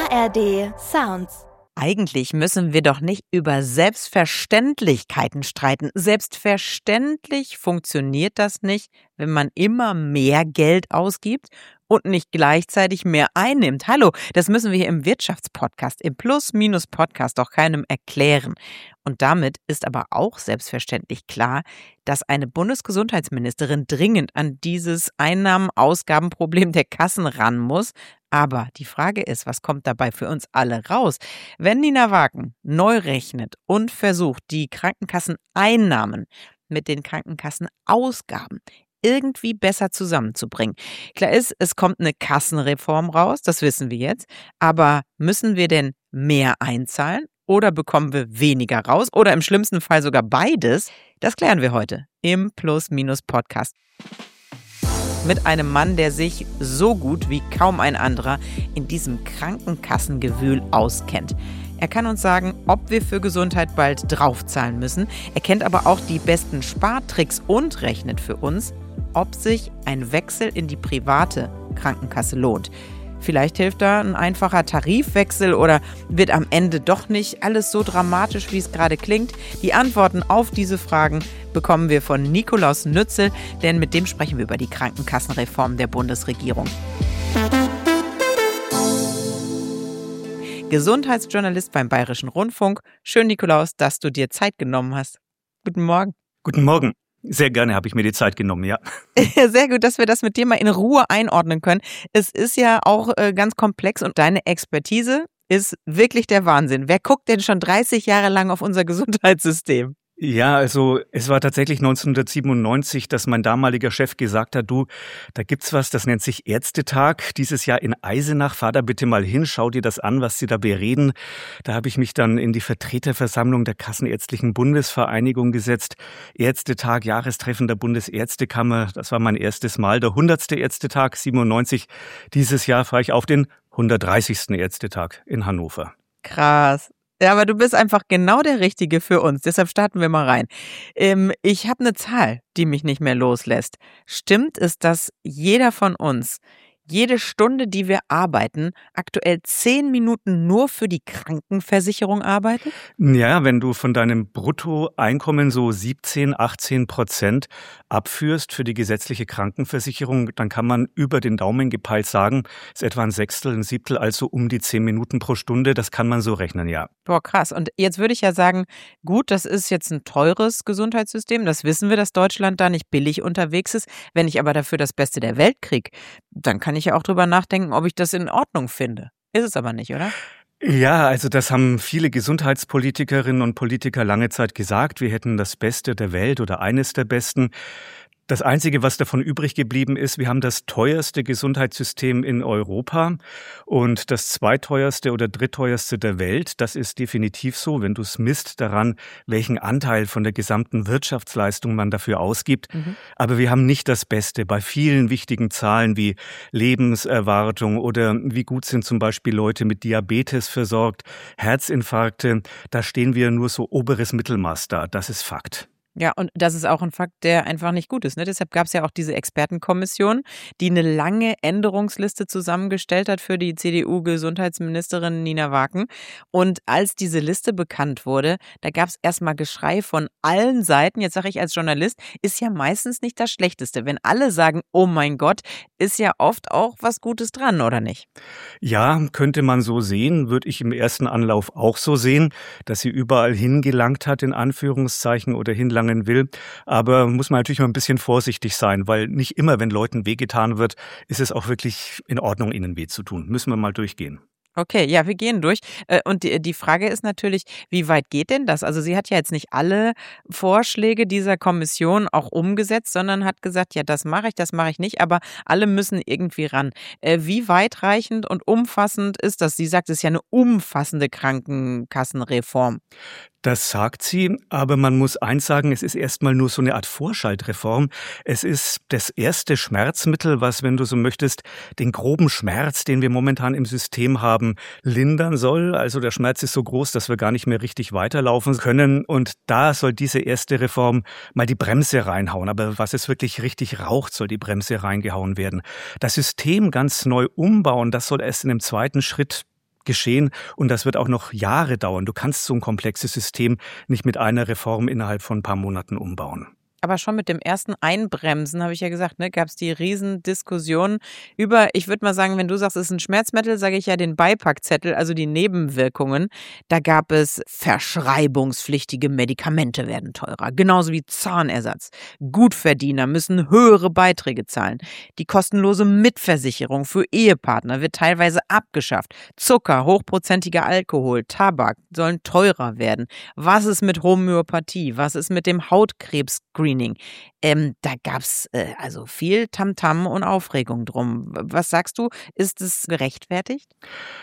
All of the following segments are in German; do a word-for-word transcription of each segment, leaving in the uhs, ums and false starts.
A R D Sounds. Eigentlich müssen wir doch nicht über Selbstverständlichkeiten streiten. Selbstverständlich funktioniert das nicht, wenn man immer mehr Geld ausgibt und nicht gleichzeitig mehr einnimmt. Hallo, das müssen wir hier im Wirtschaftspodcast, im Plus-Minus-Podcast doch keinem erklären. Und damit ist aber auch selbstverständlich klar, dass eine Bundesgesundheitsministerin dringend an dieses Einnahmen-Ausgaben-Problem der Kassen ran muss. Aber die Frage ist, was kommt dabei für uns alle raus? Wenn Nina Wagen neu rechnet und versucht, die Krankenkasseneinnahmen mit den Krankenkassenausgaben irgendwie besser zusammenzubringen. Klar ist, es kommt eine Kassenreform raus, das wissen wir jetzt. Aber müssen wir denn mehr einzahlen oder bekommen wir weniger raus oder im schlimmsten Fall sogar beides? Das klären wir heute im Plus-Minus-Podcast. Mit einem Mann, der sich so gut wie kaum ein anderer in diesem Krankenkassengewühl auskennt. Er kann uns sagen, ob wir für Gesundheit bald draufzahlen müssen. Er kennt aber auch die besten Spartricks und rechnet für uns, ob sich ein Wechsel in die private Krankenkasse lohnt. Vielleicht hilft da ein einfacher Tarifwechsel oder wird am Ende doch nicht alles so dramatisch, wie es gerade klingt? Die Antworten auf diese Fragen bekommen wir von Nikolaus Nützel, denn mit dem sprechen wir über die Krankenkassenreform der Bundesregierung. Gesundheitsjournalist beim Bayerischen Rundfunk. Schön, Nikolaus, dass du dir Zeit genommen hast. Guten Morgen. Guten Morgen. Sehr gerne habe ich mir die Zeit genommen, ja. Sehr gut, dass wir das mit dir mal in Ruhe einordnen können. Es ist ja auch äh, ganz komplex und deine Expertise ist wirklich der Wahnsinn. Wer guckt denn schon dreißig Jahre lang auf unser Gesundheitssystem? Ja, also es war tatsächlich neunzehnhundertsiebenundneunzig, dass mein damaliger Chef gesagt hat, du, da gibt's was, das nennt sich Ärztetag, dieses Jahr in Eisenach, fahr da bitte mal hin, schau dir das an, was sie da bereden. Da habe ich mich dann in die Vertreterversammlung der Kassenärztlichen Bundesvereinigung gesetzt. Ärztetag, Jahrestreffen der Bundesärztekammer, das war mein erstes Mal, der hundertste Ärztetag, siebenundneunzig. Dieses Jahr fahre ich auf den hundertdreißigsten Ärztetag in Hannover. Krass. Ja, aber du bist einfach genau der Richtige für uns. Deshalb starten wir mal rein. Ähm, ich habe eine Zahl, die mich nicht mehr loslässt. Stimmt es, dass jeder von uns jede Stunde, die wir arbeiten, aktuell zehn Minuten nur für die Krankenversicherung arbeitet? Ja, wenn du von deinem Bruttoeinkommen so siebzehn, achtzehn Prozent abführst für die gesetzliche Krankenversicherung, dann kann man über den Daumen gepeilt sagen, ist etwa ein Sechstel, ein Siebtel, also um die zehn Minuten pro Stunde. Das kann man so rechnen, ja. Boah, krass. Und jetzt würde ich ja sagen, gut, das ist jetzt ein teures Gesundheitssystem. Das wissen wir, dass Deutschland da nicht billig unterwegs ist. Wenn ich aber dafür das Beste der Welt kriege, dann kann ich ja auch drüber nachdenken, ob ich das in Ordnung finde. Ist es aber nicht, oder? Ja, also das haben viele Gesundheitspolitikerinnen und Politiker lange Zeit gesagt. Wir hätten das Beste der Welt oder eines der Besten. Das Einzige, was davon übrig geblieben ist, wir haben das teuerste Gesundheitssystem in Europa und das zweiteuerste oder drittteuerste der Welt. Das ist definitiv so, wenn du es misst daran, welchen Anteil von der gesamten Wirtschaftsleistung man dafür ausgibt. Mhm. Aber wir haben nicht das Beste bei vielen wichtigen Zahlen wie Lebenserwartung oder wie gut sind zum Beispiel Leute mit Diabetes versorgt, Herzinfarkte. Da stehen wir nur so oberes Mittelmaß da. Das ist Fakt. Ja, und das ist auch ein Fakt, der einfach nicht gut ist. Ne? Deshalb gab es ja auch diese Expertenkommission, die eine lange Änderungsliste zusammengestellt hat für die C D U-Gesundheitsministerin Nina Wagen. Und als diese Liste bekannt wurde, da gab es erstmal Geschrei von allen Seiten. Jetzt sage ich als Journalist, ist ja meistens nicht das Schlechteste. Wenn alle sagen, oh mein Gott, ist ja oft auch was Gutes dran, oder nicht? Ja, könnte man so sehen, würde ich im ersten Anlauf auch so sehen, dass sie überall hingelangt hat, in Anführungszeichen, oder hinlangen will. Aber muss man natürlich mal ein bisschen vorsichtig sein, weil nicht immer, wenn Leuten wehgetan wird, ist es auch wirklich in Ordnung, ihnen weh zu tun. Müssen wir mal durchgehen. Okay, ja, wir gehen durch. Und die, die Frage ist natürlich, wie weit geht denn das? Also sie hat ja jetzt nicht alle Vorschläge dieser Kommission auch umgesetzt, sondern hat gesagt, ja, das mache ich, das mache ich nicht, aber alle müssen irgendwie ran. Wie weitreichend und umfassend ist das? Sie sagt, es ist ja eine umfassende Krankenkassenreform. Das sagt sie, aber man muss eins sagen, es ist erstmal nur so eine Art Vorschaltreform. Es ist das erste Schmerzmittel, was, wenn du so möchtest, den groben Schmerz, den wir momentan im System haben, lindern soll. Also der Schmerz ist so groß, dass wir gar nicht mehr richtig weiterlaufen können. Und da soll diese erste Reform mal die Bremse reinhauen. Aber was es wirklich richtig raucht, soll die Bremse reingehauen werden. Das System ganz neu umbauen, das soll erst in einem zweiten Schritt geschehen und das wird auch noch Jahre dauern. Du kannst so ein komplexes System nicht mit einer Reform innerhalb von ein paar Monaten umbauen. Aber schon mit dem ersten Einbremsen, habe ich ja gesagt, ne, gab es die Riesendiskussion über, ich würde mal sagen, wenn du sagst, es ist ein Schmerzmittel, sage ich ja den Beipackzettel, also die Nebenwirkungen. Da gab es verschreibungspflichtige Medikamente werden teurer, genauso wie Zahnersatz. Gutverdiener müssen höhere Beiträge zahlen. Die kostenlose Mitversicherung für Ehepartner wird teilweise abgeschafft. Zucker, hochprozentiger Alkohol, Tabak sollen teurer werden. Was ist mit Homöopathie? Was ist mit dem Hautkrebs-Screening? Ähm, da gab's äh, also viel Tamtam und Aufregung drum. Was sagst du, ist es gerechtfertigt?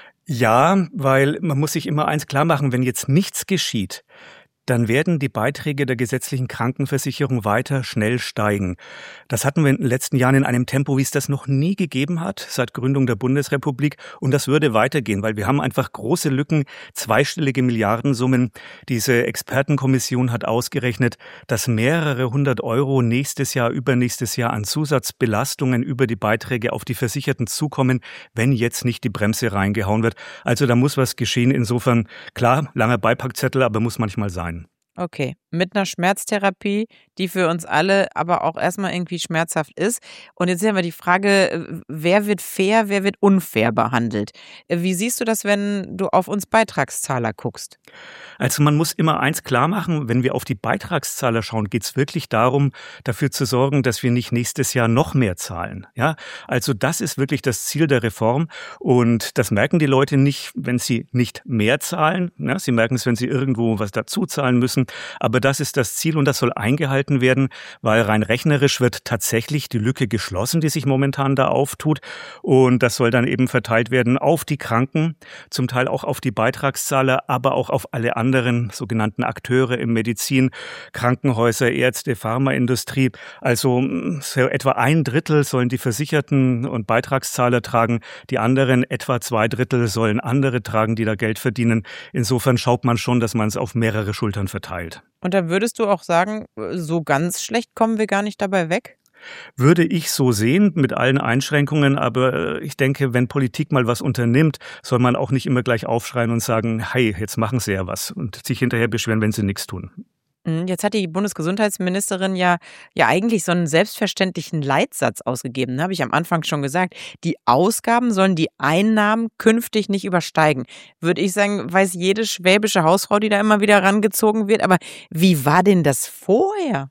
Ja, weil man muss sich immer eins klar machen, wenn jetzt nichts geschieht, dann werden die Beiträge der gesetzlichen Krankenversicherung weiter schnell steigen. Das hatten wir in den letzten Jahren in einem Tempo, wie es das noch nie gegeben hat, seit Gründung der Bundesrepublik. Und das würde weitergehen, weil wir haben einfach große Lücken, zweistellige Milliardensummen. Diese Expertenkommission hat ausgerechnet, dass mehrere hundert Euro nächstes Jahr, übernächstes Jahr an Zusatzbelastungen über die Beiträge auf die Versicherten zukommen, wenn jetzt nicht die Bremse reingehauen wird. Also da muss was geschehen. Insofern, klar, langer Beipackzettel, aber muss manchmal sein. Okay, mit einer Schmerztherapie, die für uns alle aber auch erstmal irgendwie schmerzhaft ist. Und jetzt haben wir die Frage, wer wird fair, wer wird unfair behandelt? Wie siehst du das, wenn du auf uns Beitragszahler guckst? Also man muss immer eins klar machen, wenn wir auf die Beitragszahler schauen, geht es wirklich darum, dafür zu sorgen, dass wir nicht nächstes Jahr noch mehr zahlen. Ja, also das ist wirklich das Ziel der Reform und das merken die Leute nicht, wenn sie nicht mehr zahlen. Ja, sie merken es, wenn sie irgendwo was dazu zahlen müssen. Aber das ist das Ziel und das soll eingehalten werden, weil rein rechnerisch wird tatsächlich die Lücke geschlossen, die sich momentan da auftut. Und das soll dann eben verteilt werden auf die Kranken, zum Teil auch auf die Beitragszahler, aber auch auf alle anderen anderen sogenannten Akteure im Medizin, Krankenhäuser, Ärzte, Pharmaindustrie. Also so etwa ein Drittel sollen die Versicherten und Beitragszahler tragen, die anderen etwa zwei Drittel sollen andere tragen, die da Geld verdienen. Insofern schaut man schon, dass man es auf mehrere Schultern verteilt. Und da würdest du auch sagen, so ganz schlecht kommen wir gar nicht dabei weg? Würde ich so sehen, mit allen Einschränkungen, aber ich denke, wenn Politik mal was unternimmt, soll man auch nicht immer gleich aufschreien und sagen, hey, jetzt machen sie ja was und sich hinterher beschweren, wenn sie nichts tun. Jetzt hat die Bundesgesundheitsministerin ja, ja eigentlich so einen selbstverständlichen Leitsatz ausgegeben, habe ich am Anfang schon gesagt. Die Ausgaben sollen die Einnahmen künftig nicht übersteigen. Würde ich sagen, weiß jede schwäbische Hausfrau, die da immer wieder rangezogen wird. Aber wie war denn das vorher?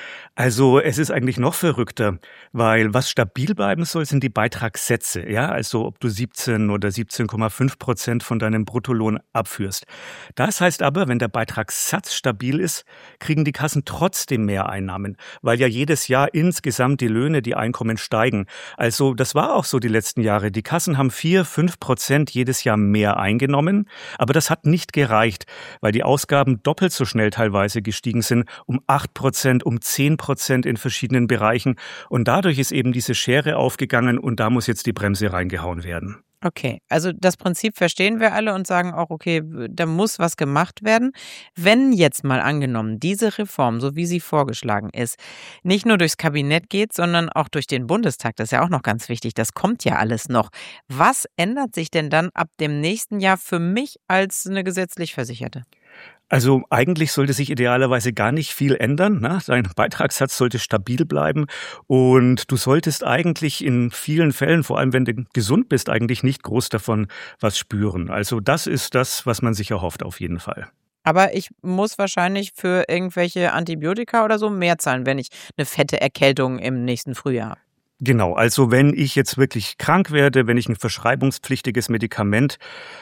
Also es ist eigentlich noch verrückter, weil was stabil bleiben soll, sind die Beitragssätze. Ja, also ob du siebzehn oder siebzehn Komma fünf Prozent von deinem Bruttolohn abführst. Das heißt aber, wenn der Beitragssatz stabil ist, kriegen die Kassen trotzdem mehr Einnahmen, weil ja jedes Jahr insgesamt die Löhne, die Einkommen steigen. Also das war auch so die letzten Jahre. Die Kassen haben vier, fünf Prozent jedes Jahr mehr eingenommen, aber das hat nicht gereicht, weil die Ausgaben doppelt so schnell teilweise gestiegen sind, um acht Prozent, um zehn Prozent in verschiedenen Bereichen. Und dadurch ist eben diese Schere aufgegangen und da muss jetzt die Bremse reingehauen werden. Okay, also das Prinzip verstehen wir alle und sagen auch, okay, da muss was gemacht werden. Wenn jetzt mal angenommen, diese Reform, so wie sie vorgeschlagen ist, nicht nur durchs Kabinett geht, sondern auch durch den Bundestag, das ist ja auch noch ganz wichtig, das kommt ja alles noch. Was ändert sich denn dann ab dem nächsten Jahr für mich als eine gesetzlich Versicherte? Also eigentlich sollte sich idealerweise gar nicht viel ändern. Ne? Dein Beitragssatz sollte stabil bleiben und du solltest eigentlich in vielen Fällen, vor allem wenn du gesund bist, eigentlich nicht groß davon was spüren. Also das ist das, was man sich erhofft auf jeden Fall. Aber ich muss wahrscheinlich für irgendwelche Antibiotika oder so mehr zahlen, wenn ich eine fette Erkältung im nächsten Frühjahr habe. Genau, also wenn ich jetzt wirklich krank werde, wenn ich ein verschreibungspflichtiges Medikament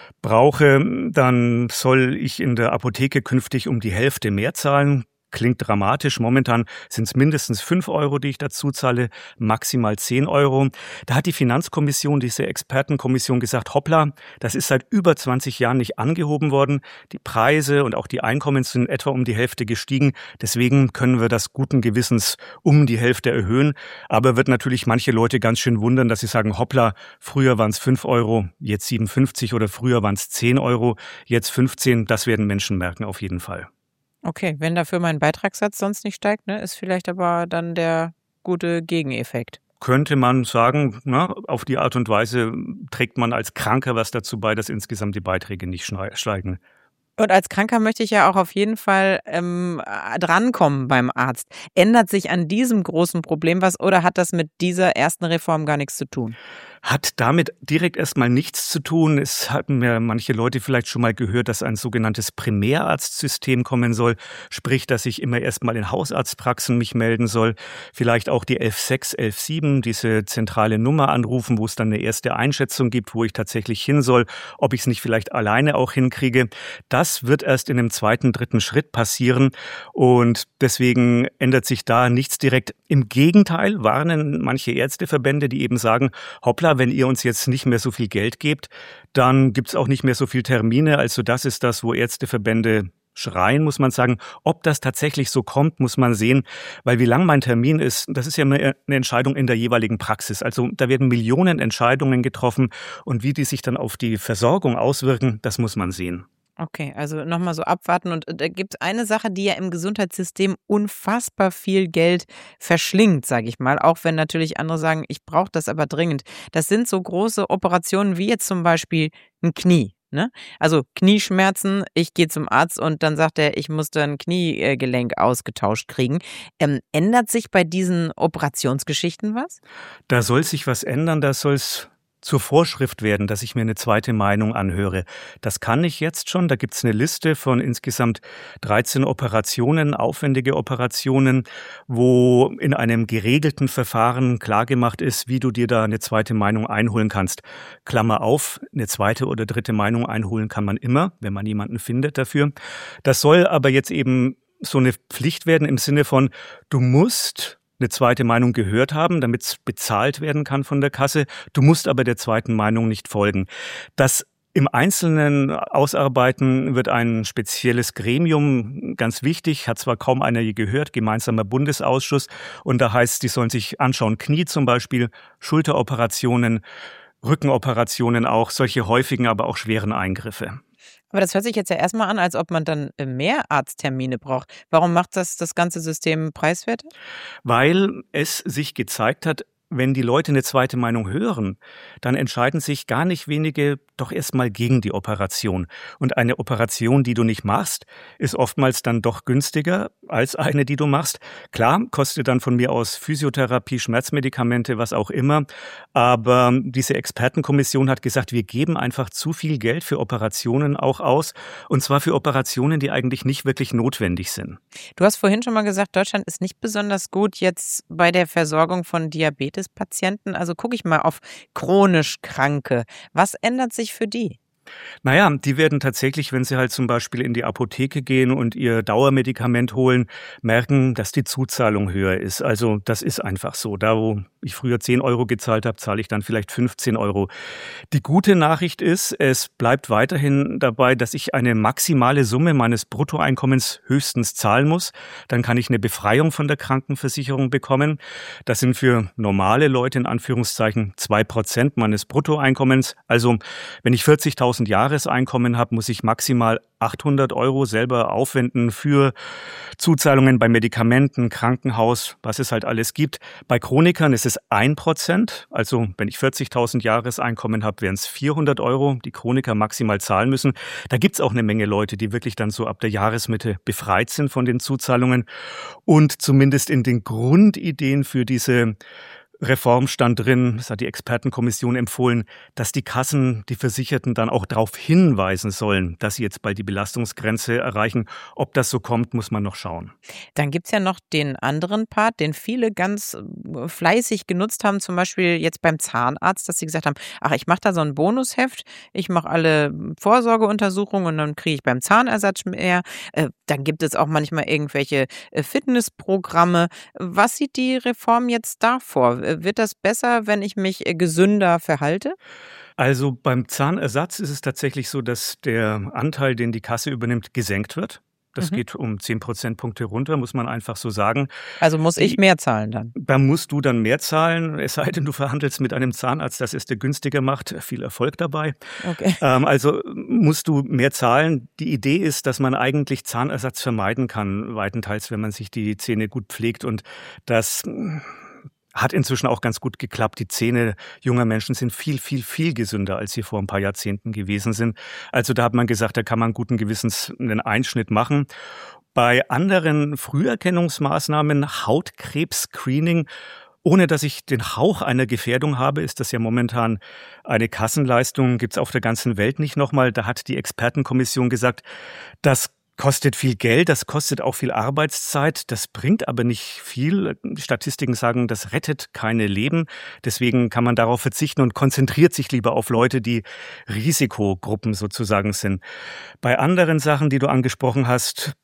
brauche, dann soll ich in der Apotheke künftig um die Hälfte mehr zahlen. Klingt dramatisch. Momentan sind es mindestens fünf Euro, die ich dazu zahle, maximal zehn Euro. Da hat die Finanzkommission, diese Expertenkommission gesagt, hoppla, das ist seit über zwanzig Jahren nicht angehoben worden. Die Preise und auch die Einkommen sind etwa um die Hälfte gestiegen. Deswegen können wir das guten Gewissens um die Hälfte erhöhen. Aber wird natürlich manche Leute ganz schön wundern, dass sie sagen, hoppla, früher waren es fünf Euro, jetzt siebenundfünfzig oder früher waren es zehn Euro, jetzt fünfzehn. Das werden Menschen merken auf jeden Fall. Okay, wenn dafür mein Beitragssatz sonst nicht steigt, ne, ist vielleicht aber dann der gute Gegeneffekt. könnte man sagen, na, auf die Art und Weise trägt man als Kranker was dazu bei, dass insgesamt die Beiträge nicht steigen. Und als Kranker möchte ich ja auch auf jeden Fall ähm, drankommen beim Arzt. Ändert sich an diesem großen Problem was oder hat das mit dieser ersten Reform gar nichts zu tun? Hat damit direkt erstmal nichts zu tun. Es hatten mir manche Leute vielleicht schon mal gehört, dass ein sogenanntes Primärarztsystem kommen soll. Sprich, dass ich immer erstmal in Hausarztpraxen mich melden soll. Vielleicht auch die elf sechs, elf sieben, diese zentrale Nummer anrufen, wo es dann eine erste Einschätzung gibt, wo ich tatsächlich hin soll, ob ich es nicht vielleicht alleine auch hinkriege. Das wird erst in einem zweiten, dritten Schritt passieren. Und deswegen ändert sich da nichts direkt. Im Gegenteil warnen manche Ärzteverbände, die eben sagen, hoppla, wenn ihr uns jetzt nicht mehr so viel Geld gebt, dann gibt's auch nicht mehr so viel Termine. Also das ist das, wo Ärzteverbände schreien, muss man sagen. Ob das tatsächlich so kommt, muss man sehen. Weil wie lang mein Termin ist, das ist ja eine Entscheidung in der jeweiligen Praxis. Also da werden Millionen Entscheidungen getroffen. Und wie die sich dann auf die Versorgung auswirken, das muss man sehen. Okay, also nochmal so abwarten. Und da gibt es eine Sache, die ja im Gesundheitssystem unfassbar viel Geld verschlingt, sage ich mal. Auch wenn natürlich andere sagen, ich brauche das aber dringend. Das sind so große Operationen wie jetzt zum Beispiel ein Knie. Ne? Also Knieschmerzen, ich gehe zum Arzt und dann sagt er, ich muss da ein Kniegelenk ausgetauscht kriegen. Ähm, ändert sich bei diesen Operationsgeschichten was? Da soll sich was ändern, da soll es zur Vorschrift werden, dass ich mir eine zweite Meinung anhöre. Das kann ich jetzt schon. Da gibt's eine Liste von insgesamt dreizehn Operationen, aufwendige Operationen, wo in einem geregelten Verfahren klargemacht ist, wie du dir da eine zweite Meinung einholen kannst. Klammer auf, eine zweite oder dritte Meinung einholen kann man immer, wenn man jemanden findet dafür. Das soll aber jetzt eben so eine Pflicht werden im Sinne von, du musst eine zweite Meinung gehört haben, damit es bezahlt werden kann von der Kasse. Du musst aber der zweiten Meinung nicht folgen. Das im Einzelnen ausarbeiten wird ein spezielles Gremium, ganz wichtig, hat zwar kaum einer je gehört, gemeinsamer Bundesausschuss. Und da heißt es, die sollen sich anschauen, Knie zum Beispiel, Schulteroperationen, Rückenoperationen auch, solche häufigen, aber auch schweren Eingriffe. Aber das hört sich jetzt ja erstmal an, als ob man dann mehr Arzttermine braucht. Warum macht das das ganze System preiswerter? Weil es sich gezeigt hat, wenn die Leute eine zweite Meinung hören, dann entscheiden sich gar nicht wenige doch erstmal gegen die Operation. Und eine Operation, die du nicht machst, ist oftmals dann doch günstiger als eine, die du machst. Klar, kostet dann von mir aus Physiotherapie, Schmerzmedikamente, was auch immer. Aber diese Expertenkommission hat gesagt, wir geben einfach zu viel Geld für Operationen auch aus. Und zwar für Operationen, die eigentlich nicht wirklich notwendig sind. Du hast vorhin schon mal gesagt, Deutschland ist nicht besonders gut jetzt bei der Versorgung von Diabetespatienten. Also gucke ich mal auf chronisch Kranke. Was ändert sich für die? Naja, die werden tatsächlich, wenn sie halt zum Beispiel in die Apotheke gehen und ihr Dauermedikament holen, merken, dass die Zuzahlung höher ist. Also das ist einfach so. Da, wo ich früher zehn Euro gezahlt habe, zahle ich dann vielleicht fünfzehn Euro. Die gute Nachricht ist, es bleibt weiterhin dabei, dass ich eine maximale Summe meines Bruttoeinkommens höchstens zahlen muss. Dann kann ich eine Befreiung von der Krankenversicherung bekommen. Das sind für normale Leute in Anführungszeichen zwei Prozent meines Bruttoeinkommens. Also wenn ich vierzigtausend Jahreseinkommen habe, muss ich maximal achthundert Euro selber aufwenden für Zuzahlungen bei Medikamenten, Krankenhaus, was es halt alles gibt. Bei Chronikern ist es ein Prozent. Also wenn ich vierzigtausend Jahreseinkommen habe, wären es vierhundert Euro, die Chroniker maximal zahlen müssen. Da gibt es auch eine Menge Leute, die wirklich dann so ab der Jahresmitte befreit sind von den Zuzahlungen. Und zumindest in den Grundideen für diese Reform stand drin, das hat die Expertenkommission empfohlen, dass die Kassen, die Versicherten dann auch darauf hinweisen sollen, dass sie jetzt bald die Belastungsgrenze erreichen. Ob das so kommt, muss man noch schauen. Dann gibt's ja noch den anderen Part, den viele ganz fleißig genutzt haben, zum Beispiel jetzt beim Zahnarzt, dass sie gesagt haben, ach, ich mache da so ein Bonusheft, ich mache alle Vorsorgeuntersuchungen und dann kriege ich beim Zahnersatz mehr. Äh, dann gibt es auch manchmal irgendwelche äh, Fitnessprogramme. Was sieht die Reform jetzt da vor? Wird das besser, wenn ich mich gesünder verhalte? Also beim Zahnersatz ist es tatsächlich so, dass der Anteil, den die Kasse übernimmt, gesenkt wird. Das mhm. geht um zehn Prozentpunkte runter, muss man einfach so sagen. Also muss ich mehr zahlen dann? Da musst du dann mehr zahlen, es sei denn, du verhandelst mit einem Zahnarzt, dass es dir günstiger macht. Viel Erfolg dabei. Okay. Ähm, also musst du mehr zahlen. Die Idee ist, dass man eigentlich Zahnersatz vermeiden kann, weitenteils, wenn man sich die Zähne gut pflegt und das hat inzwischen auch ganz gut geklappt. Die Zähne junger Menschen sind viel, viel, viel gesünder, als sie vor ein paar Jahrzehnten gewesen sind. Also da hat man gesagt, da kann man guten Gewissens einen Einschnitt machen. Bei anderen Früherkennungsmaßnahmen, Hautkrebs-Screening, ohne dass ich den Hauch einer Gefährdung habe, ist das ja momentan eine Kassenleistung, gibt's auf der ganzen Welt nicht nochmal. Da hat die Expertenkommission gesagt, das kostet viel Geld, das kostet auch viel Arbeitszeit, das bringt aber nicht viel. Statistiken sagen, das rettet keine Leben. Deswegen kann man darauf verzichten und konzentriert sich lieber auf Leute, die Risikogruppen sozusagen sind. Bei anderen Sachen, die du angesprochen hast,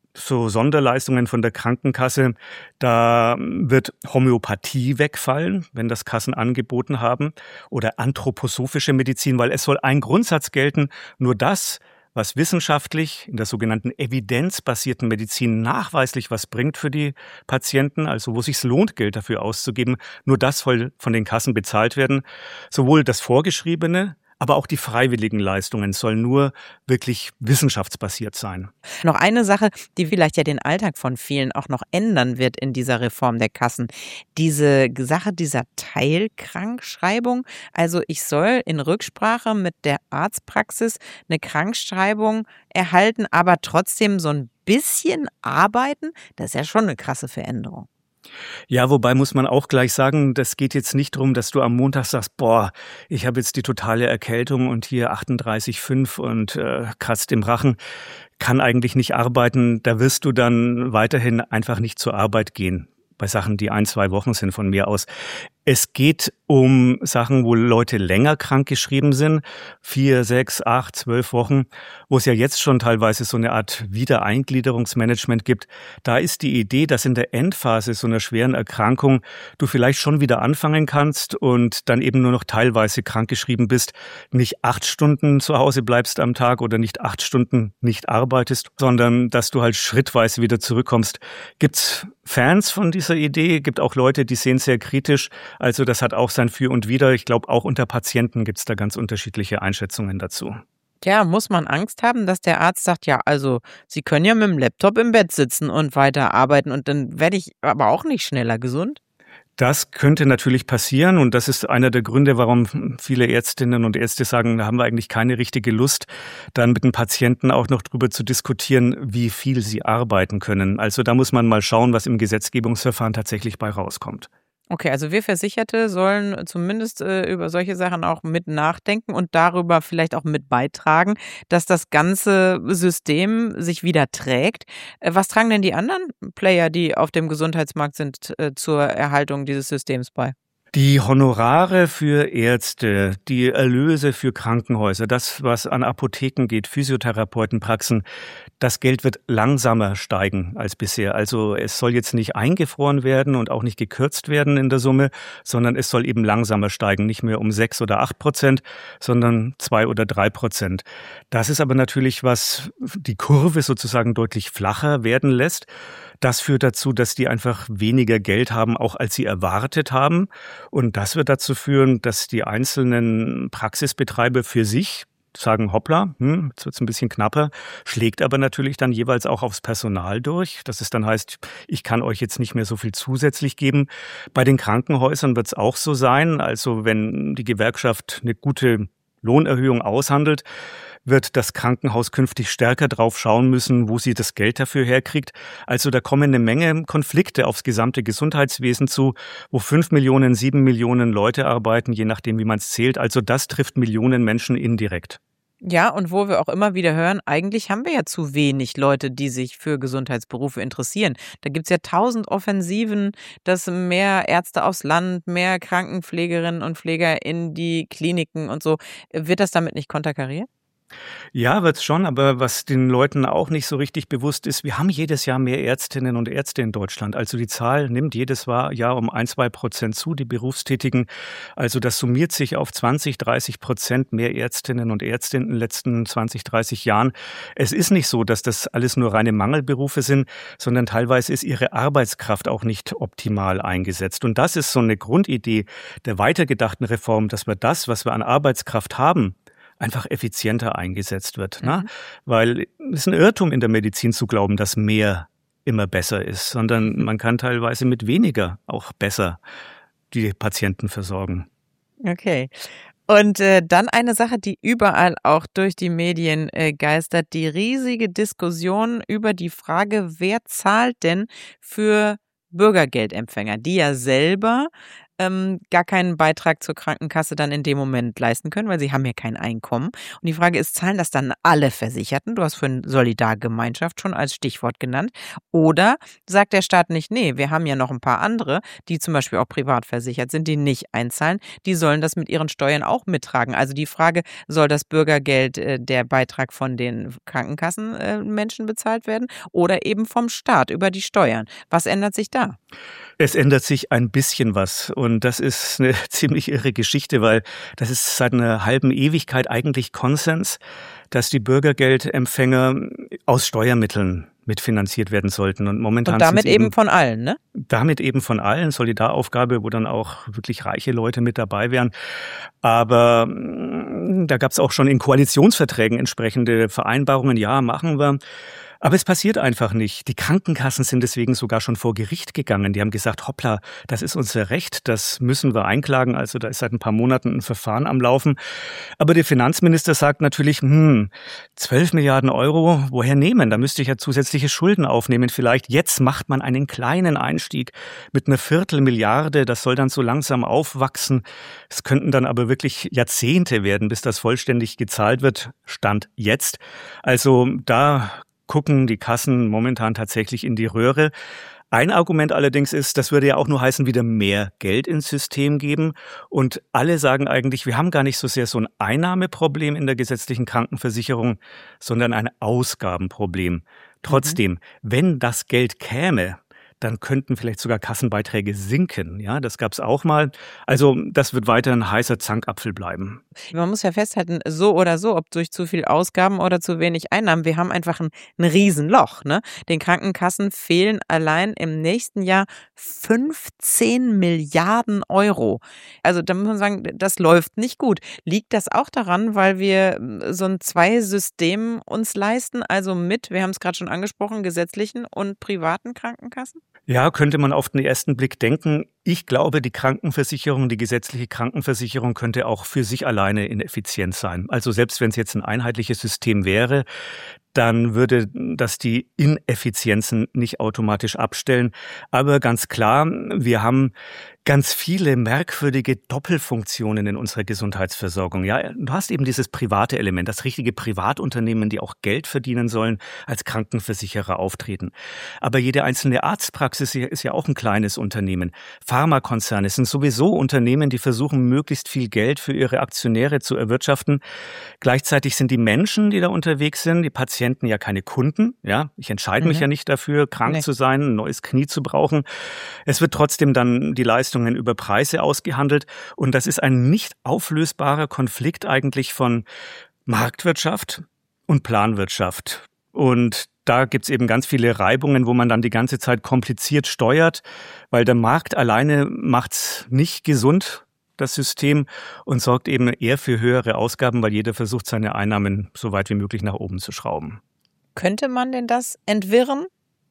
so Sonderleistungen von der Krankenkasse, da wird Homöopathie wegfallen, wenn das Kassen angeboten haben, oder anthroposophische Medizin, weil es soll ein Grundsatz gelten, nur das, was wissenschaftlich in der sogenannten evidenzbasierten Medizin nachweislich was bringt für die Patienten, also wo es sich lohnt, Geld dafür auszugeben, nur das soll von den Kassen bezahlt werden. Sowohl das Vorgeschriebene, aber auch die freiwilligen Leistungen sollen nur wirklich wissenschaftsbasiert sein. Noch eine Sache, die vielleicht ja den Alltag von vielen auch noch ändern wird in dieser Reform der Kassen. Diese Sache dieser Teilkrankschreibung. Also ich soll in Rücksprache mit der Arztpraxis eine Krankschreibung erhalten, aber trotzdem so ein bisschen arbeiten. Das ist ja schon eine krasse Veränderung. Ja, wobei muss man auch gleich sagen, das geht jetzt nicht darum, dass du am Montag sagst, boah, ich habe jetzt die totale Erkältung und hier achtunddreißig Komma fünf und äh, kratzt im Rachen, kann eigentlich nicht arbeiten. Da wirst du dann weiterhin einfach nicht zur Arbeit gehen. Bei Sachen, die ein, zwei Wochen sind von mir aus. Es geht um Sachen, wo Leute länger krankgeschrieben sind, vier, sechs, acht, zwölf Wochen, wo es ja jetzt schon teilweise so eine Art Wiedereingliederungsmanagement gibt. Da ist die Idee, dass in der Endphase so einer schweren Erkrankung du vielleicht schon wieder anfangen kannst und dann eben nur noch teilweise krankgeschrieben bist, nicht acht Stunden zu Hause bleibst am Tag oder nicht acht Stunden nicht arbeitest, sondern dass du halt schrittweise wieder zurückkommst. Gibt's Fans von dieser Idee? Gibt auch Leute, die sehen es sehr kritisch. Also das hat auch sein Für und Wider. Ich glaube, auch unter Patienten gibt es da ganz unterschiedliche Einschätzungen dazu. Ja, muss man Angst haben, dass der Arzt sagt, ja, also Sie können ja mit dem Laptop im Bett sitzen und weiter arbeiten und dann werde ich aber auch nicht schneller gesund? Das könnte natürlich passieren und das ist einer der Gründe, warum viele Ärztinnen und Ärzte sagen, da haben wir eigentlich keine richtige Lust, dann mit den Patienten auch noch drüber zu diskutieren, wie viel sie arbeiten können. Also da muss man mal schauen, was im Gesetzgebungsverfahren tatsächlich bei rauskommt. Okay, also wir Versicherte sollen zumindest äh, über solche Sachen auch mit nachdenken und darüber vielleicht auch mit beitragen, dass das ganze System sich wieder trägt. Äh, was tragen denn die anderen Player, die auf dem Gesundheitsmarkt sind, äh, zur Erhaltung dieses Systems bei? Die Honorare für Ärzte, die Erlöse für Krankenhäuser, das, was an Apotheken geht, Physiotherapeutenpraxen, das Geld wird langsamer steigen als bisher. Also es soll jetzt nicht eingefroren werden und auch nicht gekürzt werden in der Summe, sondern es soll eben langsamer steigen, nicht mehr um sechs oder acht Prozent, sondern zwei oder drei Prozent. Das ist aber natürlich, was die Kurve sozusagen deutlich flacher werden lässt. Das führt dazu, dass die einfach weniger Geld haben, auch als sie erwartet haben. Und das wird dazu führen, dass die einzelnen Praxisbetreiber für sich sagen, hoppla, hm, jetzt wird's ein bisschen knapper, schlägt aber natürlich dann jeweils auch aufs Personal durch, dass es dann heißt, ich kann euch jetzt nicht mehr so viel zusätzlich geben. Bei den Krankenhäusern wird's auch so sein, also wenn die Gewerkschaft eine gute Lohnerhöhung aushandelt, wird das Krankenhaus künftig stärker drauf schauen müssen, wo sie das Geld dafür herkriegt. Also da kommen eine Menge Konflikte aufs gesamte Gesundheitswesen zu, wo fünf Millionen, sieben Millionen Leute arbeiten, je nachdem, wie man es zählt. Also das trifft Millionen Menschen indirekt. Ja, und wo wir auch immer wieder hören, eigentlich haben wir ja zu wenig Leute, die sich für Gesundheitsberufe interessieren. Da gibt's ja tausend Offensiven, dass mehr Ärzte aufs Land, mehr Krankenpflegerinnen und Pfleger in die Kliniken und so. Wird das damit nicht konterkariert? Ja, wird's schon, aber was den Leuten auch nicht so richtig bewusst ist, wir haben jedes Jahr mehr Ärztinnen und Ärzte in Deutschland. Also die Zahl nimmt jedes Jahr um ein, zwei Prozent zu, die Berufstätigen. Also das summiert sich auf zwanzig, dreißig Prozent mehr Ärztinnen und Ärzte in den letzten zwanzig, dreißig Jahren. Es ist nicht so, dass das alles nur reine Mangelberufe sind, sondern teilweise ist ihre Arbeitskraft auch nicht optimal eingesetzt. Und das ist so eine Grundidee der weitergedachten Reform, dass wir das, was wir an Arbeitskraft haben, einfach effizienter eingesetzt wird. Ne? Mhm. Weil es ist ein Irrtum in der Medizin zu glauben, dass mehr immer besser ist, sondern man kann teilweise mit weniger auch besser die Patienten versorgen. Okay. Und äh, dann eine Sache, die überall auch durch die Medien äh, geistert, die riesige Diskussion über die Frage, wer zahlt denn für Bürgergeldempfänger, die ja selber ähm, gar keinen Beitrag zur Krankenkasse dann in dem Moment leisten können, weil sie haben ja kein Einkommen. Und die Frage ist, zahlen das dann alle Versicherten? Du hast vorhin Solidargemeinschaft schon als Stichwort genannt. Oder sagt der Staat nicht, nee, wir haben ja noch ein paar andere, die zum Beispiel auch privat versichert sind, die nicht einzahlen, die sollen das mit ihren Steuern auch mittragen. Also die Frage, soll das Bürgergeld, äh, der Beitrag von den Krankenkassenmenschen äh, bezahlt werden oder eben vom Staat über die Steuern? Was ändert sich da? Es ändert sich ein bisschen was und das ist eine ziemlich irre Geschichte, weil das ist seit einer halben Ewigkeit eigentlich Konsens, dass die Bürgergeldempfänger aus Steuermitteln mitfinanziert werden sollten. Und momentan und damit eben, eben von allen, ne? Damit eben von allen, Solidaraufgabe, wo dann auch wirklich reiche Leute mit dabei wären. Aber da gab es auch schon in Koalitionsverträgen entsprechende Vereinbarungen, ja, machen wir. Aber es passiert einfach nicht. Die Krankenkassen sind deswegen sogar schon vor Gericht gegangen. Die haben gesagt, hoppla, das ist unser Recht, das müssen wir einklagen. Also da ist seit ein paar Monaten ein Verfahren am Laufen. Aber der Finanzminister sagt natürlich, hm, zwölf Milliarden Euro, woher nehmen? Da müsste ich ja zusätzliche Schulden aufnehmen. Vielleicht jetzt macht man einen kleinen Einstieg mit einer Viertelmilliarde. Das soll dann so langsam aufwachsen. Es könnten dann aber wirklich Jahrzehnte werden, bis das vollständig gezahlt wird. Stand jetzt. Also da gucken die Kassen momentan tatsächlich in die Röhre. Ein Argument allerdings ist, das würde ja auch nur heißen, wieder mehr Geld ins System geben. Und alle sagen eigentlich, wir haben gar nicht so sehr so ein Einnahmeproblem in der gesetzlichen Krankenversicherung, sondern ein Ausgabenproblem. Trotzdem, mhm. wenn das Geld käme, dann könnten vielleicht sogar Kassenbeiträge sinken. Ja, das gab's auch mal. Also das wird weiter ein heißer Zankapfel bleiben. Man muss ja festhalten, so oder so, ob durch zu viel Ausgaben oder zu wenig Einnahmen, wir haben einfach ein, ein Riesenloch. Ne? Den Krankenkassen fehlen allein im nächsten Jahr fünfzehn Milliarden Euro. Also da muss man sagen, das läuft nicht gut. Liegt das auch daran, weil wir so ein Zwei-System uns leisten, also mit, wir haben es gerade schon angesprochen, gesetzlichen und privaten Krankenkassen? Ja, könnte man auf den ersten Blick denken. Ich glaube, die Krankenversicherung, die gesetzliche Krankenversicherung könnte auch für sich alleine ineffizient sein. Also selbst wenn es jetzt ein einheitliches System wäre, dann würde das die Ineffizienzen nicht automatisch abstellen. Aber ganz klar, wir haben ganz viele merkwürdige Doppelfunktionen in unserer Gesundheitsversorgung. Ja, du hast eben dieses private Element, das richtige Privatunternehmen, die auch Geld verdienen sollen, als Krankenversicherer auftreten. Aber jede einzelne Arztpraxis ist ja auch ein kleines Unternehmen. Pharmakonzerne sind sowieso Unternehmen, die versuchen, möglichst viel Geld für ihre Aktionäre zu erwirtschaften. Gleichzeitig sind die Menschen, die da unterwegs sind, die Patienten ja keine Kunden. Ja, ich entscheide mich mhm. ja nicht dafür, krank nee. zu sein, ein neues Knie zu brauchen. Es wird trotzdem dann die Leistungen über Preise ausgehandelt. Und das ist ein nicht auflösbarer Konflikt eigentlich von Marktwirtschaft und Planwirtschaft. Und da gibt's eben ganz viele Reibungen, wo man dann die ganze Zeit kompliziert steuert, weil der Markt alleine macht's nicht gesund, das System, und sorgt eben eher für höhere Ausgaben, weil jeder versucht, seine Einnahmen so weit wie möglich nach oben zu schrauben. Könnte man denn das entwirren?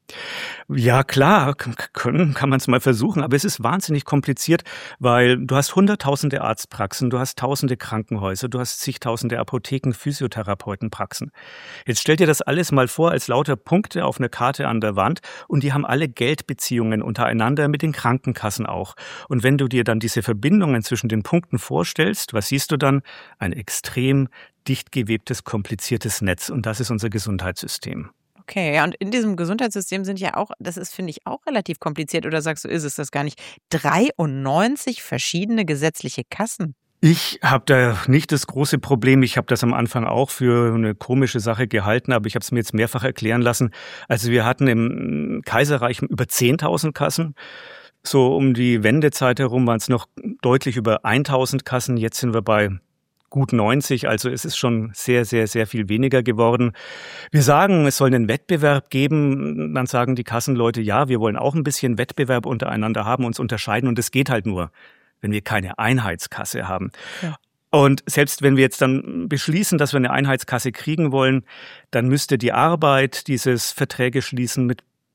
Ja, klar, können, kann man es mal versuchen, aber es ist wahnsinnig kompliziert, weil du hast hunderttausende Arztpraxen, du hast tausende Krankenhäuser, du hast zigtausende Apotheken, Physiotherapeutenpraxen. Jetzt stell dir das alles mal vor als lauter Punkte auf einer Karte an der Wand und die haben alle Geldbeziehungen untereinander, mit den Krankenkassen auch. Und wenn du dir dann diese Verbindungen zwischen den Punkten vorstellst, was siehst du dann? Ein extrem dicht gewebtes, kompliziertes Netz, und das ist unser Gesundheitssystem. Okay, ja, und in diesem Gesundheitssystem sind ja auch, das ist, finde ich, auch relativ kompliziert, oder sagst du, ist es das gar nicht, dreiundneunzig verschiedene gesetzliche Kassen? Ich habe da nicht das große Problem. Ich habe das am Anfang auch für eine komische Sache gehalten, aber ich habe es mir jetzt mehrfach erklären lassen. Also wir hatten im Kaiserreich über zehntausend Kassen. So um die Wendezeit herum waren es noch deutlich über tausend Kassen. Jetzt sind wir bei gut neunzig, also es ist schon sehr, sehr, sehr viel weniger geworden. Wir sagen, es soll einen Wettbewerb geben, dann sagen die Kassenleute, ja, wir wollen auch ein bisschen Wettbewerb untereinander haben, uns unterscheiden, und es geht halt nur, wenn wir keine Einheitskasse haben. Ja. Und selbst wenn wir jetzt dann beschließen, dass wir eine Einheitskasse kriegen wollen, dann müsste die Arbeit, dieses Verträge schließen mit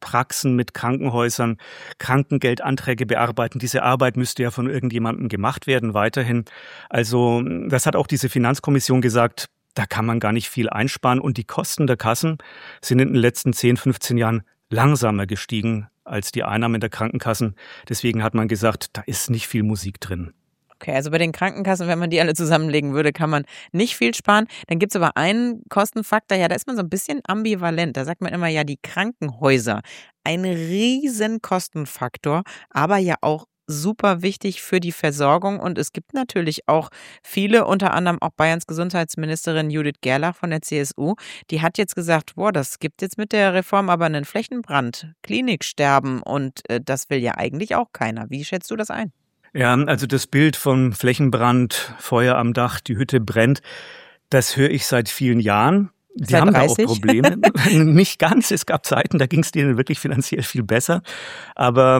Praxen, mit Krankenhäusern Krankengeldanträge bearbeiten. Diese Arbeit müsste ja von irgendjemandem gemacht werden, weiterhin. Also das hat auch diese Finanzkommission gesagt, da kann man gar nicht viel einsparen. Und die Kosten der Kassen sind in den letzten zehn, fünfzehn Jahren langsamer gestiegen als die Einnahmen der Krankenkassen. Deswegen hat man gesagt, da ist nicht viel Musik drin. Okay, also bei den Krankenkassen, wenn man die alle zusammenlegen würde, kann man nicht viel sparen. Dann gibt es aber einen Kostenfaktor, ja, da ist man so ein bisschen ambivalent. Da sagt man immer, ja, die Krankenhäuser, ein riesen Kostenfaktor, aber ja auch super wichtig für die Versorgung. Und es gibt natürlich auch viele, unter anderem auch Bayerns Gesundheitsministerin Judith Gerlach von der C S U, die hat jetzt gesagt, boah, das gibt jetzt mit der Reform aber einen Flächenbrand, Kliniksterben und äh, das will ja eigentlich auch keiner. Wie schätzt du das ein? Ja, also das Bild von Flächenbrand, Feuer am Dach, die Hütte brennt, das höre ich seit vielen Jahren. Die Seit haben dreißig? da auch Probleme. Nicht ganz. Es gab Zeiten, da ging es denen wirklich finanziell viel besser. Aber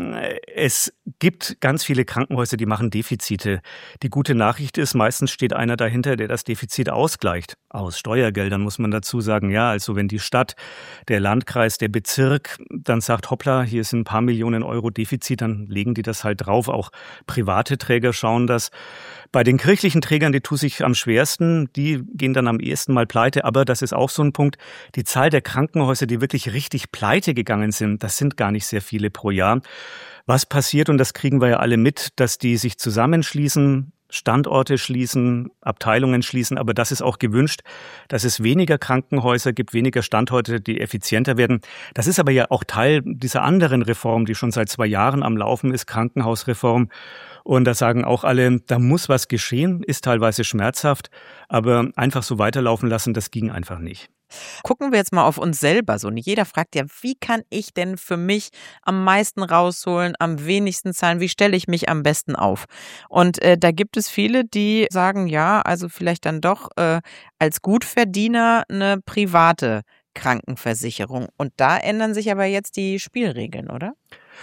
es gibt ganz viele Krankenhäuser, die machen Defizite. Die gute Nachricht ist, meistens steht einer dahinter, der das Defizit ausgleicht. Aus Steuergeldern muss man dazu sagen. Ja, also wenn die Stadt, der Landkreis, der Bezirk dann sagt, hoppla, hier sind ein paar Millionen Euro Defizit, dann legen die das halt drauf. Auch private Träger schauen das. Bei den kirchlichen Trägern, die tun sich am schwersten, die gehen dann am ehesten mal pleite. Aber das ist auch so ein Punkt, die Zahl der Krankenhäuser, die wirklich richtig pleite gegangen sind, das sind gar nicht sehr viele pro Jahr. Was passiert, und das kriegen wir ja alle mit, dass die sich zusammenschließen, Standorte schließen, Abteilungen schließen, aber das ist auch gewünscht, dass es weniger Krankenhäuser gibt, weniger Standorte, die effizienter werden. Das ist aber ja auch Teil dieser anderen Reform, die schon seit zwei Jahren am Laufen ist, Krankenhausreform. Und da sagen auch alle, da muss was geschehen, ist teilweise schmerzhaft, aber einfach so weiterlaufen lassen, das ging einfach nicht. Gucken wir jetzt mal auf uns selber so. Jeder fragt ja, wie kann ich denn für mich am meisten rausholen, am wenigsten zahlen, wie stelle ich mich am besten auf? Und äh, da gibt es viele, die sagen, ja, also vielleicht dann doch äh, als Gutverdiener eine private Krankenversicherung. Und da ändern sich aber jetzt die Spielregeln, oder?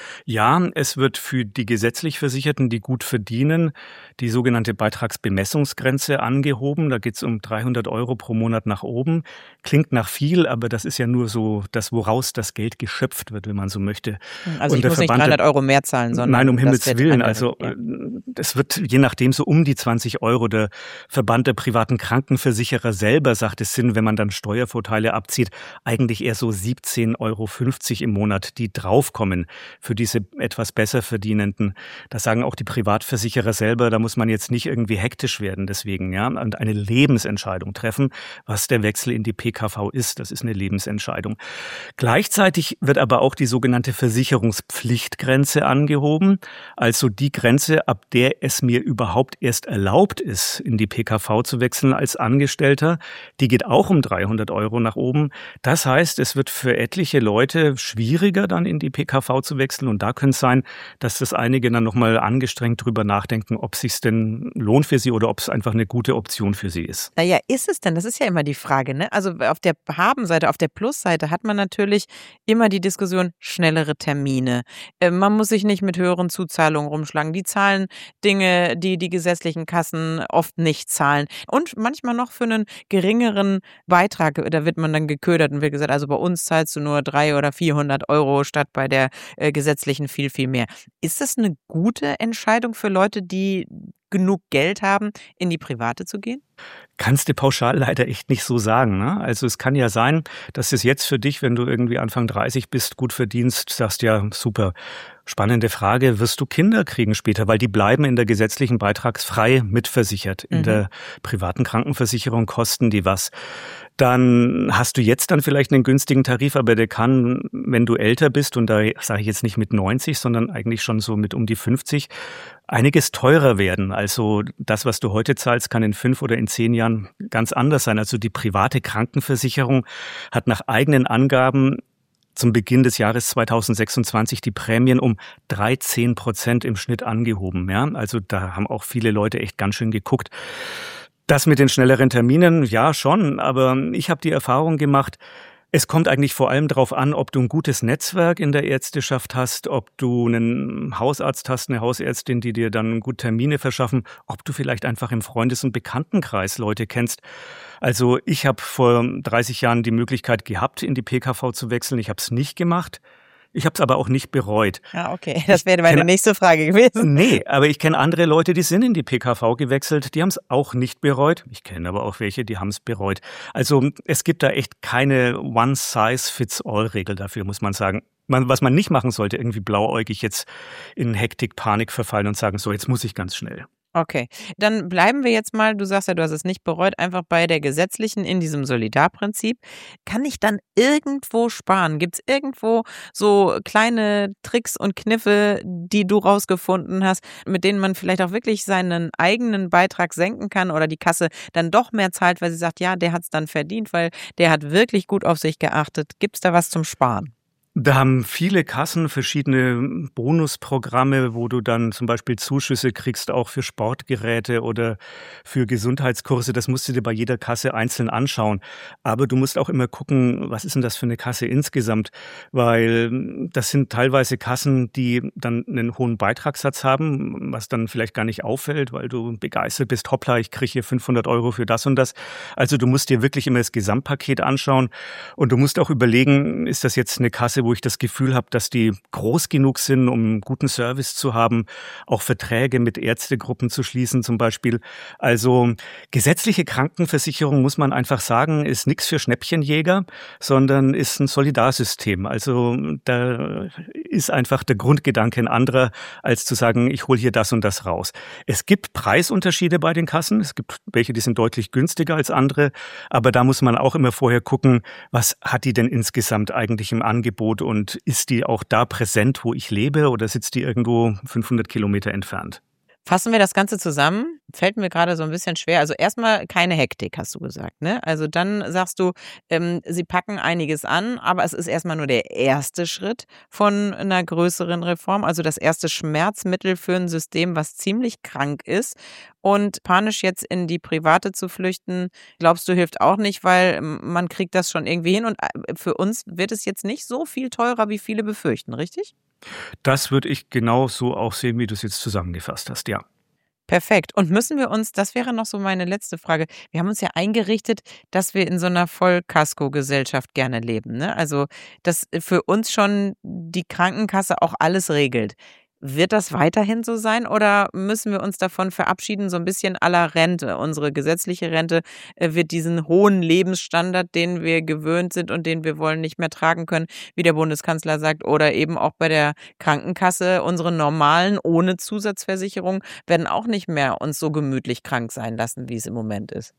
Ja, es wird für die gesetzlich Versicherten, die gut verdienen, die sogenannte Beitragsbemessungsgrenze angehoben. Da geht es um dreihundert Euro pro Monat nach oben. Klingt nach viel, aber das ist ja nur so das, woraus das Geld geschöpft wird, wenn man so möchte. Also Und ich muss Verband, nicht dreihundert Euro mehr zahlen, sondern... Nein, um Himmels Willen. Also ja. Es wird je nachdem so um die zwanzig Euro. Der Verband der privaten Krankenversicherer selber sagt, es sind, wenn man dann Steuervorteile abzieht, eigentlich eher so siebzehn Euro fünfzig im Monat, die draufkommen für diese etwas besser Verdienenden. Das sagen auch die Privatversicherer selber, da muss man jetzt nicht irgendwie hektisch werden deswegen, ja, und eine Lebensentscheidung treffen, was der Wechsel in die P K V ist. Das ist eine Lebensentscheidung. Gleichzeitig wird aber auch die sogenannte Versicherungspflichtgrenze angehoben, also die Grenze, ab der es mir überhaupt erst erlaubt ist, in die P K V zu wechseln als Angestellter. Die geht auch um dreihundert Euro nach oben. Das heißt, es wird für etliche Leute schwieriger, dann in die P K V zu wechseln. Und da könnte es sein, dass das einige dann nochmal angestrengt drüber nachdenken, ob es sich denn lohnt für sie oder ob es einfach eine gute Option für sie ist. Naja, ist es denn? Das ist ja immer die Frage, ne? Also auf der Habenseite, auf der Plusseite hat man natürlich immer die Diskussion, schnellere Termine. Äh, man muss sich nicht mit höheren Zuzahlungen rumschlagen. Die zahlen Dinge, die die gesetzlichen Kassen oft nicht zahlen. Und manchmal noch für einen geringeren Beitrag, da wird man dann geködert und wird gesagt, also bei uns zahlst du nur dreihundert oder vierhundert Euro statt bei der äh, gesetzlichen viel, viel mehr. Ist das eine gute Entscheidung für Leute, die genug Geld haben, in die private zu gehen? Kannst du pauschal leider echt nicht so sagen, ne? Also es kann ja sein, dass es jetzt für dich, wenn du irgendwie Anfang dreißig bist, gut verdienst, sagst ja, super. Spannende Frage, wirst du Kinder kriegen später? Weil die bleiben in der gesetzlichen beitragsfrei mitversichert. In mhm. der privaten Krankenversicherung kosten die was. Dann hast du jetzt dann vielleicht einen günstigen Tarif, aber der kann, wenn du älter bist, und da sage ich jetzt nicht mit neunzig, sondern eigentlich schon so mit um die fünfzig, einiges teurer werden. Also das, was du heute zahlst, kann in fünf oder in zehn Jahren ganz anders sein. Also die private Krankenversicherung hat nach eigenen Angaben zum Beginn des Jahres zweitausendsechsundzwanzig die Prämien um dreizehn Prozent im Schnitt angehoben. Ja, also da haben auch viele Leute echt ganz schön geguckt. Das mit den schnelleren Terminen, ja schon, aber ich habe die Erfahrung gemacht, Es kommt eigentlich vor allem darauf an, ob du ein gutes Netzwerk in der Ärzteschaft hast, ob du einen Hausarzt hast, eine Hausärztin, die dir dann gut Termine verschaffen, ob du vielleicht einfach im Freundes- und Bekanntenkreis Leute kennst. Also ich habe vor dreißig Jahren die Möglichkeit gehabt, in die P K V zu wechseln. Ich habe es nicht gemacht. Ich habe es aber auch nicht bereut. Ah, okay. Das wäre meine nächste Frage gewesen. Nee, aber ich kenne andere Leute, die sind in die P K V gewechselt, die haben es auch nicht bereut. Ich kenne aber auch welche, die haben es bereut. Also es gibt da echt keine One-Size-Fits-All-Regel dafür, muss man sagen. Man, was man nicht machen sollte, irgendwie blauäugig jetzt in Hektik, Panik verfallen und sagen, so, jetzt muss ich ganz schnell. Okay, dann bleiben wir jetzt mal, du sagst ja, du hast es nicht bereut, einfach bei der gesetzlichen in diesem Solidarprinzip. Kann ich dann irgendwo sparen? Gibt es irgendwo so kleine Tricks und Kniffe, die du rausgefunden hast, mit denen man vielleicht auch wirklich seinen eigenen Beitrag senken kann oder die Kasse dann doch mehr zahlt, weil sie sagt, ja, der hat es dann verdient, weil der hat wirklich gut auf sich geachtet. Gibt es da was zum Sparen? Da haben viele Kassen verschiedene Bonusprogramme, wo du dann zum Beispiel Zuschüsse kriegst, auch für Sportgeräte oder für Gesundheitskurse. Das musst du dir bei jeder Kasse einzeln anschauen. Aber du musst auch immer gucken, was ist denn das für eine Kasse insgesamt? Weil das sind teilweise Kassen, die dann einen hohen Beitragssatz haben, was dann vielleicht gar nicht auffällt, weil du begeistert bist. Hoppla, ich kriege hier fünfhundert Euro für das und das. Also du musst dir wirklich immer das Gesamtpaket anschauen. Und du musst auch überlegen, ist das jetzt eine Kasse, wo ich das Gefühl habe, dass die groß genug sind, um einen guten Service zu haben, auch Verträge mit Ärztegruppen zu schließen zum Beispiel. Also gesetzliche Krankenversicherung, muss man einfach sagen, ist nichts für Schnäppchenjäger, sondern ist ein Solidarsystem. Also da ist einfach der Grundgedanke ein anderer, als zu sagen, ich hole hier das und das raus. Es gibt Preisunterschiede bei den Kassen. Es gibt welche, die sind deutlich günstiger als andere. Aber da muss man auch immer vorher gucken, was hat die denn insgesamt eigentlich im Angebot? Und ist die auch da präsent, wo ich lebe, oder sitzt die irgendwo fünfhundert Kilometer entfernt? Fassen wir das Ganze zusammen. Fällt mir gerade so ein bisschen schwer. Also erstmal keine Hektik, hast du gesagt, ne? Also dann sagst du, ähm, sie packen einiges an, aber es ist erstmal nur der erste Schritt von einer größeren Reform. Also das erste Schmerzmittel für ein System, was ziemlich krank ist. Und panisch jetzt in die Private zu flüchten, glaubst du, hilft auch nicht, weil man kriegt das schon irgendwie hin. Und für uns wird es jetzt nicht so viel teurer, wie viele befürchten, richtig? Das würde ich genau so auch sehen, wie du es jetzt zusammengefasst hast, ja. Perfekt. Und müssen wir uns, das wäre noch so meine letzte Frage, wir haben uns ja eingerichtet, dass wir in so einer Vollkasko-Gesellschaft gerne leben, ne? Also, dass für uns schon die Krankenkasse auch alles regelt. Wird das weiterhin so sein oder müssen wir uns davon verabschieden, so ein bisschen à la Rente? Unsere gesetzliche Rente äh, wird diesen hohen Lebensstandard, den wir gewöhnt sind und den wir wollen, nicht mehr tragen können, wie der Bundeskanzler sagt. Oder eben auch bei der Krankenkasse, unsere normalen ohne Zusatzversicherung werden auch nicht mehr uns so gemütlich krank sein lassen, wie es im Moment ist.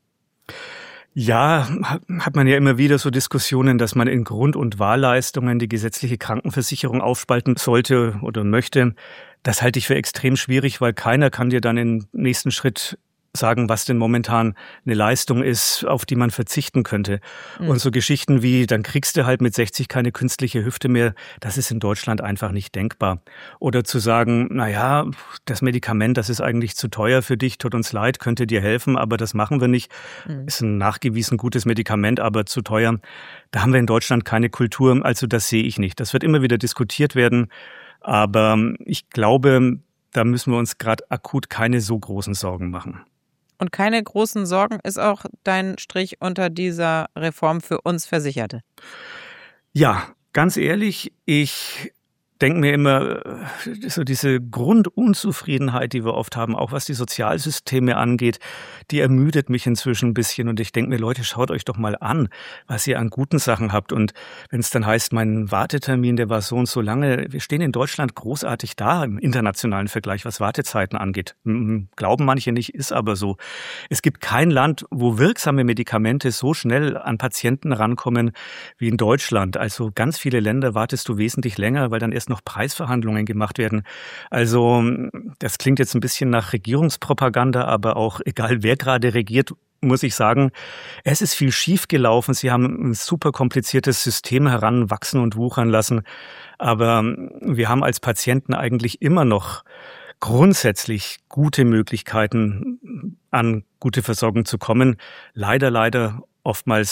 Ja, hat man ja immer wieder so Diskussionen, dass man in Grund- und Wahlleistungen die gesetzliche Krankenversicherung aufspalten sollte oder möchte. Das halte ich für extrem schwierig, weil keiner kann dir dann im nächsten Schritt sagen, was denn momentan eine Leistung ist, auf die man verzichten könnte. Mhm. Und so Geschichten wie, dann kriegst du halt mit sechzig keine künstliche Hüfte mehr, das ist in Deutschland einfach nicht denkbar. Oder zu sagen, na ja, das Medikament, das ist eigentlich zu teuer für dich, tut uns leid, könnte dir helfen, aber das machen wir nicht. Mhm. Ist ein nachgewiesen gutes Medikament, aber zu teuer. Da haben wir in Deutschland keine Kultur, also das sehe ich nicht. Das wird immer wieder diskutiert werden, aber ich glaube, da müssen wir uns gerade akut keine so großen Sorgen machen. Und keine großen Sorgen ist auch dein Strich unter dieser Reform für uns Versicherte? Ja, ganz ehrlich, ich denke mir immer, so diese Grundunzufriedenheit, die wir oft haben, auch was die Sozialsysteme angeht, die ermüdet mich inzwischen ein bisschen. Und ich denke mir, Leute, schaut euch doch mal an, was ihr an guten Sachen habt. Und wenn es dann heißt, mein Wartetermin, der war so und so lange, wir stehen in Deutschland großartig da im internationalen Vergleich, was Wartezeiten angeht. Glauben manche nicht, ist aber so. Es gibt kein Land, wo wirksame Medikamente so schnell an Patienten rankommen wie in Deutschland. Also ganz viele Länder wartest du wesentlich länger, weil dann erst noch Preisverhandlungen gemacht werden. Also das klingt jetzt ein bisschen nach Regierungspropaganda, aber auch egal wer gerade regiert, muss ich sagen, es ist viel schief gelaufen. Sie haben ein super kompliziertes System heranwachsen und wuchern lassen. Aber wir haben als Patienten eigentlich immer noch grundsätzlich gute Möglichkeiten, an gute Versorgung zu kommen. Leider, leider oftmals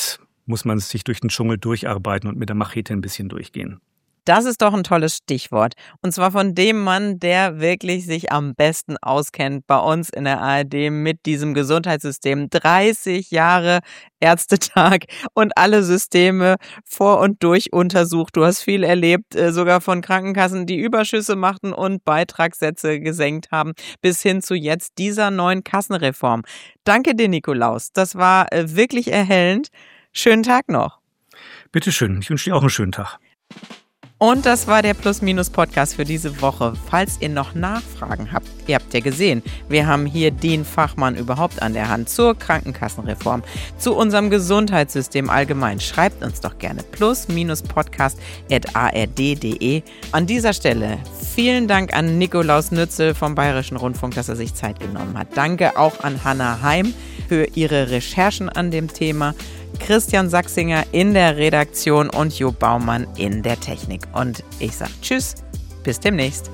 muss man sich durch den Dschungel durcharbeiten und mit der Machete ein bisschen durchgehen. Das ist doch ein tolles Stichwort. Und zwar von dem Mann, der wirklich sich am besten auskennt bei uns in der A R D mit diesem Gesundheitssystem. dreißig Jahre Ärztetag und alle Systeme vor und durch untersucht. Du hast viel erlebt, sogar von Krankenkassen, die Überschüsse machten und Beitragssätze gesenkt haben, bis hin zu jetzt dieser neuen Kassenreform. Danke dir, Nikolaus. Das war wirklich erhellend. Schönen Tag noch. Bitteschön. Ich wünsche dir auch einen schönen Tag. Und das war der Plus-Minus-Podcast für diese Woche. Falls ihr noch Nachfragen habt, ihr habt ja gesehen, wir haben hier den Fachmann überhaupt an der Hand zur Krankenkassenreform, zu unserem Gesundheitssystem allgemein. Schreibt uns doch gerne plus-podcast at a r d punkt d e. An dieser Stelle vielen Dank an Nikolaus Nützel vom Bayerischen Rundfunk, dass er sich Zeit genommen hat. Danke auch an Hanna Heim für ihre Recherchen an dem Thema. Christian Sachsinger in der Redaktion und Jo Baumann in der Technik. Und ich sage Tschüss, bis demnächst.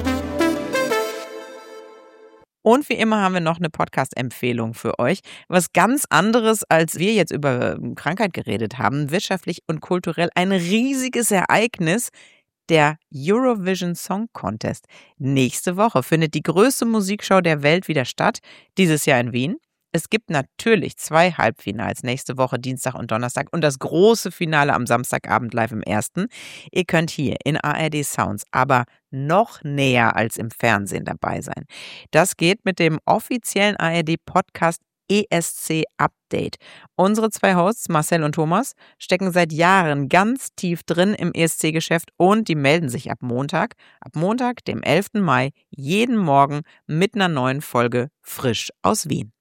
Und wie immer haben wir noch eine Podcast-Empfehlung für euch. Was ganz anderes, als wir jetzt über Krankheit geredet haben. Wirtschaftlich und kulturell ein riesiges Ereignis. Der Eurovision Song Contest. Nächste Woche findet die größte Musikshow der Welt wieder statt. Dieses Jahr in Wien. Es gibt natürlich zwei Halbfinals nächste Woche, Dienstag und Donnerstag und das große Finale am Samstagabend live im ersten. Ihr könnt hier in A R D Sounds aber noch näher als im Fernsehen dabei sein. Das geht mit dem offiziellen A R D-Podcast E S C Update. Unsere zwei Hosts, Marcel und Thomas, stecken seit Jahren ganz tief drin im E S C-Geschäft und die melden sich ab Montag, ab Montag, dem elften Mai, jeden Morgen mit einer neuen Folge frisch aus Wien.